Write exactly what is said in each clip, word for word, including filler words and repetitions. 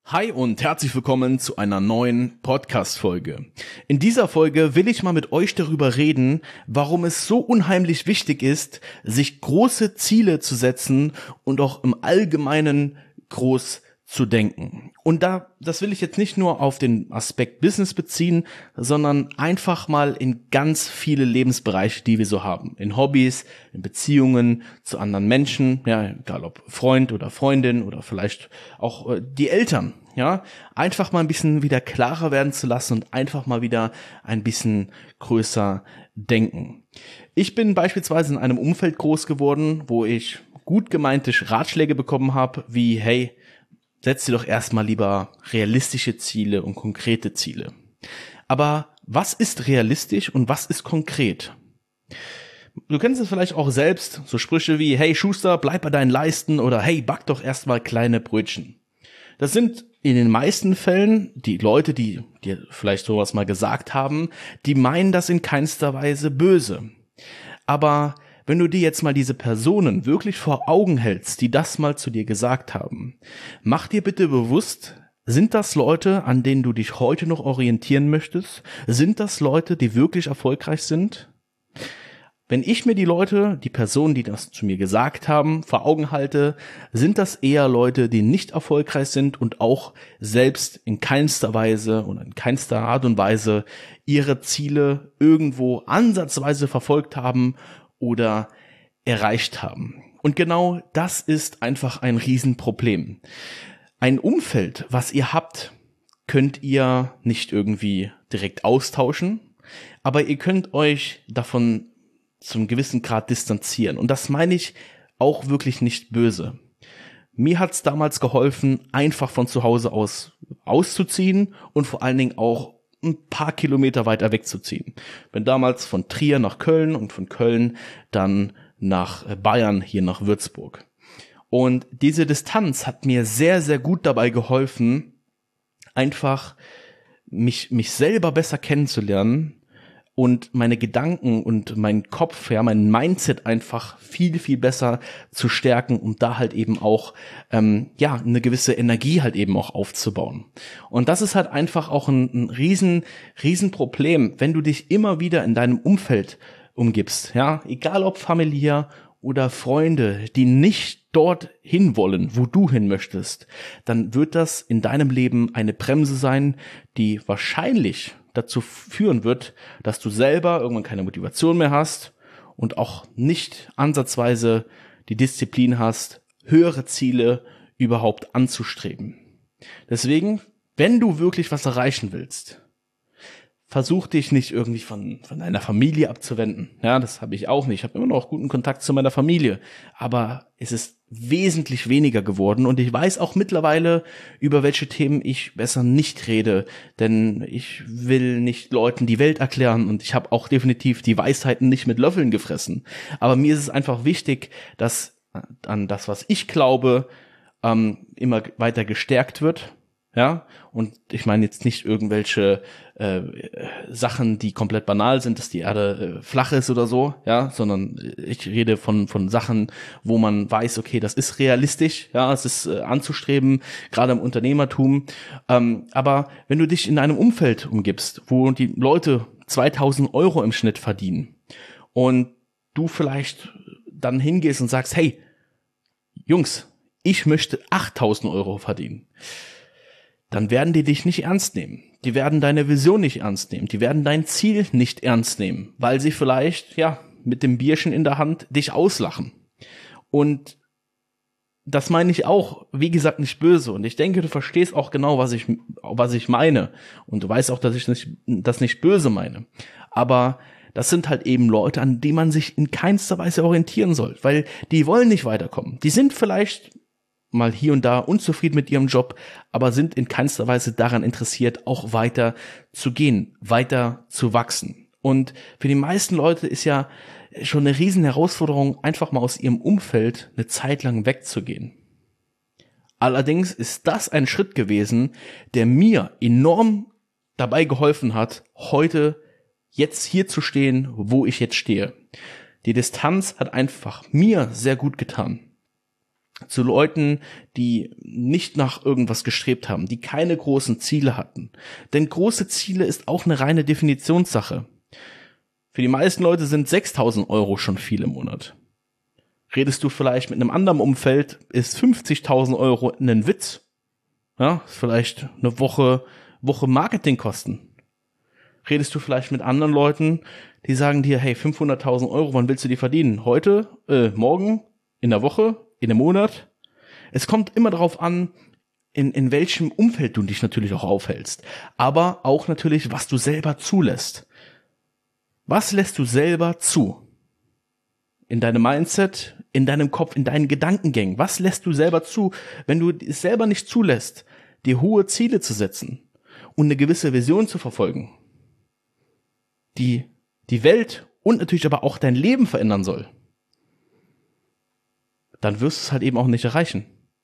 Hi und herzlich willkommen zu einer neuen Podcast-Folge. In dieser Folge will ich mal mit euch darüber reden, warum es so unheimlich wichtig ist, sich große Ziele zu setzen und auch im Allgemeinen groß zu denken. Und da, das will ich jetzt nicht nur auf den Aspekt Business beziehen, sondern einfach mal in ganz viele Lebensbereiche, die wir so haben. In Hobbys, in Beziehungen zu anderen Menschen, ja, egal ob Freund oder Freundin oder vielleicht auch äh, die Eltern, ja. Einfach mal ein bisschen wieder klarer werden zu lassen und einfach mal wieder ein bisschen größer denken. Ich bin beispielsweise in einem Umfeld groß geworden, wo ich gut gemeinte Ratschläge bekommen habe, wie, hey, setz dir doch erstmal lieber realistische Ziele und konkrete Ziele. Aber was ist realistisch und was ist konkret? Du kennst es vielleicht auch selbst, so Sprüche wie, hey Schuster, bleib bei deinen Leisten oder hey, back doch erstmal kleine Brötchen. Das sind in den meisten Fällen die Leute, die dir vielleicht sowas mal gesagt haben, die meinen das in keinster Weise böse. Aber wenn du dir jetzt mal diese Personen wirklich vor Augen hältst, die das mal zu dir gesagt haben, mach dir bitte bewusst, sind das Leute, an denen du dich heute noch orientieren möchtest? Sind das Leute, die wirklich erfolgreich sind? Wenn ich mir die Leute, die Personen, die das zu mir gesagt haben, vor Augen halte, sind das eher Leute, die nicht erfolgreich sind und auch selbst in keinster Weise und in keinster Art und Weise ihre Ziele irgendwo ansatzweise verfolgt haben oder erreicht haben. Und genau das ist einfach ein Riesenproblem. Ein Umfeld, was ihr habt, könnt ihr nicht irgendwie direkt austauschen, aber ihr könnt euch davon zum gewissen Grad distanzieren. Und das meine ich auch wirklich nicht böse. Mir hat's damals geholfen, einfach von zu Hause aus auszuziehen und vor allen Dingen auch ein paar Kilometer weiter wegzuziehen. Bin damals von Trier nach Köln und von Köln dann nach Bayern, hier nach Würzburg. Und diese Distanz hat mir sehr, sehr gut dabei geholfen, einfach mich, mich selber besser kennenzulernen und meine Gedanken und meinen Kopf, ja, mein Mindset einfach viel, viel besser zu stärken, um da halt eben auch, ähm, ja, eine gewisse Energie halt eben auch aufzubauen. Und das ist halt einfach auch ein, ein riesen, riesen Problem, wenn du dich immer wieder in deinem Umfeld umgibst, ja, egal ob familiär oder Freunde, die nicht dorthin wollen, wo du hin möchtest, dann wird das in deinem Leben eine Bremse sein, die wahrscheinlich dazu führen wird, dass du selber irgendwann keine Motivation mehr hast und auch nicht ansatzweise die Disziplin hast, höhere Ziele überhaupt anzustreben. Deswegen, wenn du wirklich was erreichen willst, versuch dich nicht irgendwie von, von deiner Familie abzuwenden. Ja, das habe ich auch nicht. Ich habe immer noch guten Kontakt zu meiner Familie. Aber es ist wesentlich weniger geworden. Und ich weiß auch mittlerweile, über welche Themen ich besser nicht rede. Denn ich will nicht Leuten die Welt erklären. Und ich habe auch definitiv die Weisheiten nicht mit Löffeln gefressen. Aber mir ist es einfach wichtig, dass an das, was ich glaube, ähm, immer weiter gestärkt wird. Ja, und ich meine jetzt nicht irgendwelche äh, Sachen, die komplett banal sind, dass die Erde äh, flach ist oder so, ja, sondern ich rede von von Sachen, wo man weiß, okay, das ist realistisch, ja, es ist äh, anzustreben, gerade im Unternehmertum. Ähm, aber wenn du dich in einem Umfeld umgibst, wo die Leute zweitausend Euro im Schnitt verdienen und du vielleicht dann hingehst und sagst, hey, Jungs, ich möchte achttausend Euro verdienen, dann werden die dich nicht ernst nehmen. Die werden deine Vision nicht ernst nehmen. Die werden dein Ziel nicht ernst nehmen, weil sie vielleicht, ja, mit dem Bierchen in der Hand dich auslachen. Und das meine ich auch, wie gesagt, nicht böse. Und ich denke, du verstehst auch genau, was ich, was ich meine. Und du weißt auch, dass ich nicht, das nicht böse meine. Aber das sind halt eben Leute, an die man sich in keinster Weise orientieren soll, weil die wollen nicht weiterkommen. Die sind vielleicht mal hier und da unzufrieden mit ihrem Job, aber sind in keinster Weise daran interessiert, auch weiter zu gehen, weiter zu wachsen. Und für die meisten Leute ist ja schon eine riesen Herausforderung, einfach mal aus ihrem Umfeld eine Zeit lang wegzugehen. Allerdings ist das ein Schritt gewesen, der mir enorm dabei geholfen hat, heute jetzt hier zu stehen, wo ich jetzt stehe. Die Distanz hat einfach mir sehr gut getan. zu Leuten, die nicht nach irgendwas gestrebt haben, die keine großen Ziele hatten. Denn große Ziele ist auch eine reine Definitionssache. Für die meisten Leute sind sechstausend Euro schon viel im Monat. Redest du vielleicht mit einem anderen Umfeld, ist fünfzigtausend Euro ein Witz. Ja, vielleicht eine Woche, Woche Marketingkosten. Redest du vielleicht mit anderen Leuten, die sagen dir, hey, fünfhunderttausend Euro, wann willst du die verdienen? Heute, äh, morgen, in der Woche, in einem Monat? Es kommt immer darauf an, in, in welchem Umfeld du dich natürlich auch aufhältst. Aber auch natürlich, was du selber zulässt. Was lässt du selber zu? In deinem Mindset, in deinem Kopf, in deinen Gedankengängen. Was lässt du selber zu, wenn du es selber nicht zulässt, dir hohe Ziele zu setzen und eine gewisse Vision zu verfolgen, die die Welt und natürlich aber auch dein Leben verändern soll, dann wirst du es halt eben auch nicht erreichen.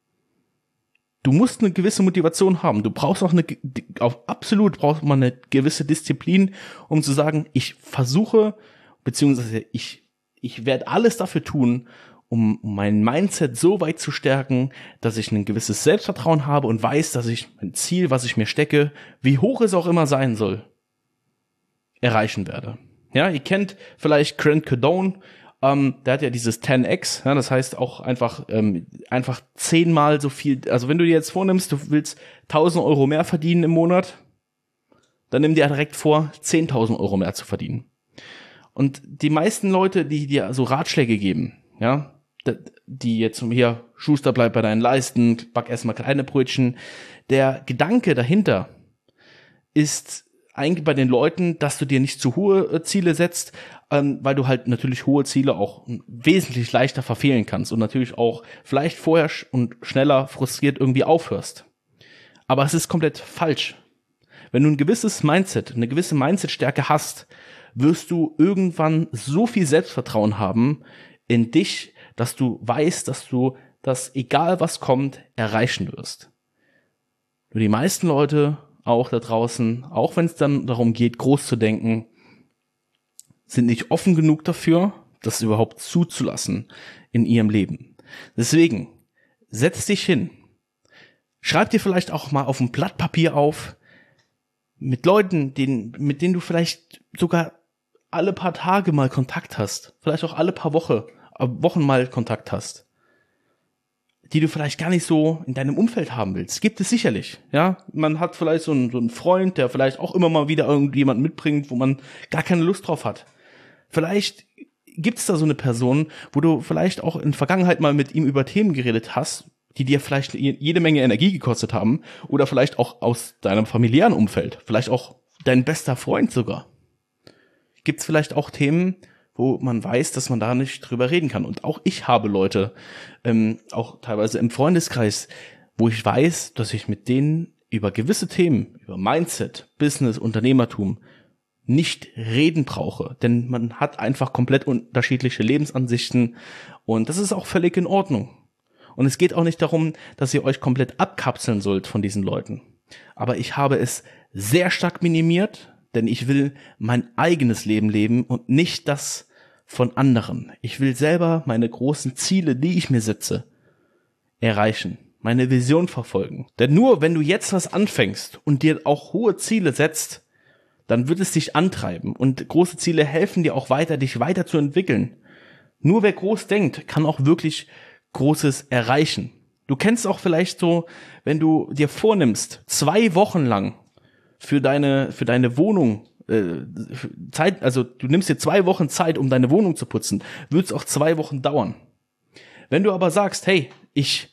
Du musst eine gewisse Motivation haben. Du brauchst auch eine, auf absolut braucht man eine gewisse Disziplin, um zu sagen, ich versuche, beziehungsweise ich, ich werde alles dafür tun, um mein Mindset so weit zu stärken, dass ich ein gewisses Selbstvertrauen habe und weiß, dass ich mein Ziel, was ich mir stecke, wie hoch es auch immer sein soll, erreichen werde. Ja, ihr kennt vielleicht Grant Cardone, ähm, der hat ja dieses zehn x, ja, das heißt auch einfach ähm, einfach zehnmal so viel, also wenn du dir jetzt vornimmst, du willst tausend Euro mehr verdienen im Monat, dann nimm dir direkt vor, zehntausend Euro mehr zu verdienen. Und die meisten Leute, die dir so Ratschläge geben, ja, die jetzt hier, Schuster, bleib bei deinen Leisten, back erstmal kleine Brötchen, der Gedanke dahinter ist eigentlich bei den Leuten, dass du dir nicht zu hohe Ziele setzt, ähm, weil du halt natürlich hohe Ziele auch wesentlich leichter verfehlen kannst und natürlich auch vielleicht vorher sch- und schneller frustriert irgendwie aufhörst. Aber es ist komplett falsch. Wenn du ein gewisses Mindset, eine gewisse Mindset-Stärke hast, wirst du irgendwann so viel Selbstvertrauen haben in dich, dass du weißt, dass du das, egal was kommt, erreichen wirst. Nur die meisten Leute auch da draußen, auch wenn es dann darum geht, groß zu denken, sind nicht offen genug dafür, das überhaupt zuzulassen in ihrem Leben. Deswegen, setz dich hin. Schreib dir vielleicht auch mal auf ein Blatt Papier auf, mit Leuten, denen, mit denen du vielleicht sogar alle paar Tage mal Kontakt hast, vielleicht auch alle paar Woche, Wochen mal Kontakt hast, die du vielleicht gar nicht so in deinem Umfeld haben willst. Gibt es sicherlich, ja. Man hat vielleicht so einen, so einen Freund, der vielleicht auch immer mal wieder irgendjemanden mitbringt, wo man gar keine Lust drauf hat. Vielleicht gibt es da so eine Person, wo du vielleicht auch in der Vergangenheit mal mit ihm über Themen geredet hast, die dir vielleicht jede Menge Energie gekostet haben oder vielleicht auch aus deinem familiären Umfeld, vielleicht auch dein bester Freund sogar. Gibt es vielleicht auch Themen, wo man weiß, dass man da nicht drüber reden kann. Und auch ich habe Leute, ähm, auch teilweise im Freundeskreis, wo ich weiß, dass ich mit denen über gewisse Themen, über Mindset, Business, Unternehmertum nicht reden brauche. Denn man hat einfach komplett unterschiedliche Lebensansichten und das ist auch völlig in Ordnung. Und es geht auch nicht darum, dass ihr euch komplett abkapseln sollt von diesen Leuten. Aber ich habe es sehr stark minimiert, denn ich will mein eigenes Leben leben und nicht das von anderen. Ich will selber meine großen Ziele, die ich mir setze, erreichen, meine Vision verfolgen. Denn nur wenn du jetzt was anfängst und dir auch hohe Ziele setzt, dann wird es dich antreiben. Und große Ziele helfen dir auch weiter, dich weiterzuentwickeln. Nur wer groß denkt, kann auch wirklich Großes erreichen. Du kennst auch vielleicht so, wenn du dir vornimmst, zwei Wochen lang für deine, für deine Wohnung äh, Zeit, also du nimmst dir zwei Wochen Zeit, um deine Wohnung zu putzen, wird es auch zwei Wochen dauern. Wenn du aber sagst, hey, ich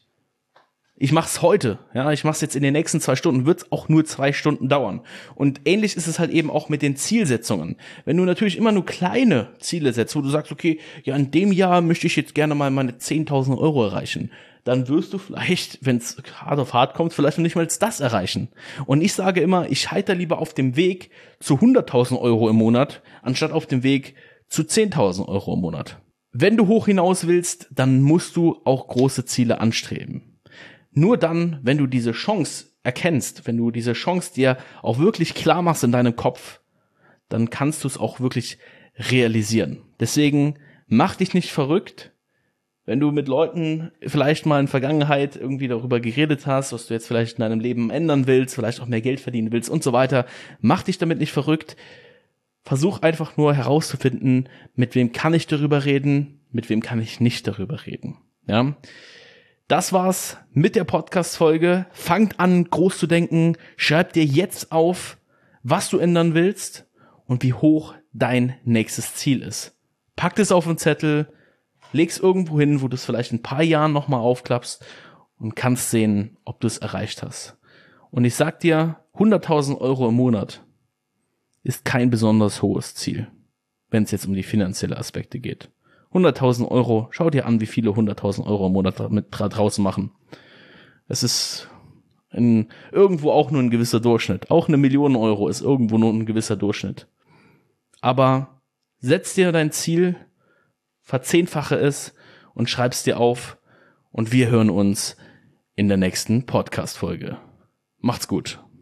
ich mach's heute, ja, ich mach's jetzt in den nächsten zwei Stunden, wird's auch nur zwei Stunden dauern. Und ähnlich ist es halt eben auch mit den Zielsetzungen. Wenn du natürlich immer nur kleine Ziele setzt, wo du sagst, okay, ja, in dem Jahr möchte ich jetzt gerne mal meine zehntausend Euro erreichen, dann wirst du vielleicht, wenn es hart auf hart kommt, vielleicht noch nicht mal das erreichen. Und ich sage immer, ich scheitere lieber auf dem Weg zu hunderttausend Euro im Monat, anstatt auf dem Weg zu zehntausend Euro im Monat. Wenn du hoch hinaus willst, dann musst du auch große Ziele anstreben. Nur dann, wenn du diese Chance erkennst, wenn du diese Chance dir auch wirklich klar machst in deinem Kopf, dann kannst du es auch wirklich realisieren. Deswegen mach dich nicht verrückt. Wenn du mit Leuten vielleicht mal in Vergangenheit irgendwie darüber geredet hast, was du jetzt vielleicht in deinem Leben ändern willst, vielleicht auch mehr Geld verdienen willst und so weiter, mach dich damit nicht verrückt. Versuch einfach nur herauszufinden, mit wem kann ich darüber reden, mit wem kann ich nicht darüber reden. Ja, das war's mit der Podcast-Folge. Fangt an, groß zu denken. Schreib dir jetzt auf, was du ändern willst und wie hoch dein nächstes Ziel ist. Pack es auf einen Zettel, leg's irgendwo hin, wo du es vielleicht in ein paar Jahren nochmal aufklappst und kannst sehen, ob du es erreicht hast. Und ich sag dir, hunderttausend Euro im Monat ist kein besonders hohes Ziel, wenn es jetzt um die finanziellen Aspekte geht. hunderttausend Euro, schau dir an, wie viele hunderttausend Euro im Monat mit draußen machen. Es ist ein, irgendwo auch nur ein gewisser Durchschnitt. Auch eine Million Euro ist irgendwo nur ein gewisser Durchschnitt. Aber setz dir dein Ziel, verzehnfache es und schreib's dir auf und wir hören uns in der nächsten Podcast-Folge. Macht's gut.